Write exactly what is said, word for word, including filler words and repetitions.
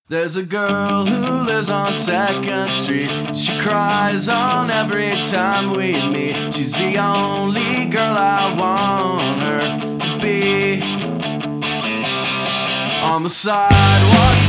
There's a girl who lives on second street. She cries on every time we meet. She's the only girl I want her to be. On the sidewalk